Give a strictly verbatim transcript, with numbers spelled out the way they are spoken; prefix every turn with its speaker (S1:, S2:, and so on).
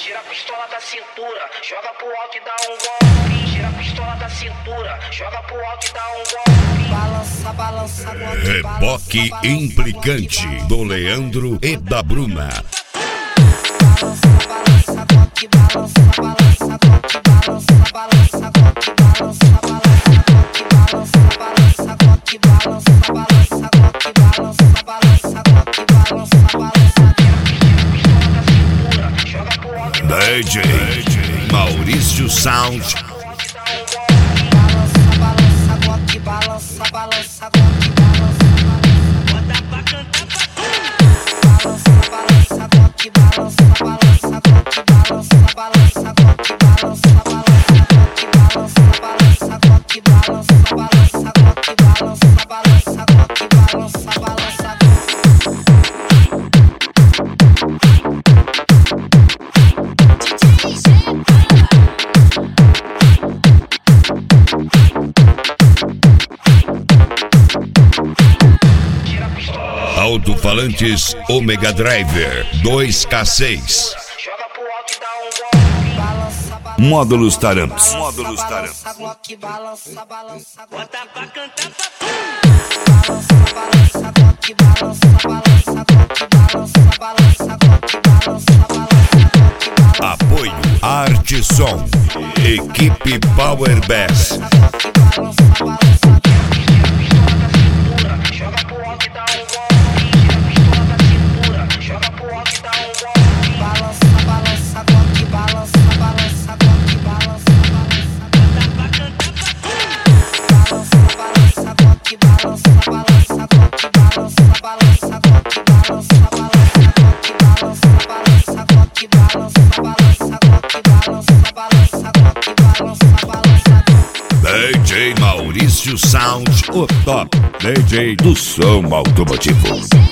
S1: Tira a pistola da cintura, joga pro alto e dá um golpe. Tira a pistola da cintura, joga pro alto e dá um golpe.
S2: Balança, balança,
S3: Reboque implicante do Leandro e da Bruna.
S2: Balança, balança, balança, balança, balança, balança, balança, balança, balança, balança, balança, balança, balança,
S3: D J Maurício Sound.
S2: balança, balança, balança, balança, bota pra cantar, balança, balança, balança, balança, balança, balança, balança, balança, balança, balança, balança, balança.
S3: Alto-falantes Omega Driver dois K seis. Módulos Taramps. Módulos Taramps.
S2: Bota pra cantar, balança, balança, balança, balança, balança, balança.
S3: Apoio Arte Som. Equipe Power Bass. D J Maurício Sound, o top D J do som automotivo.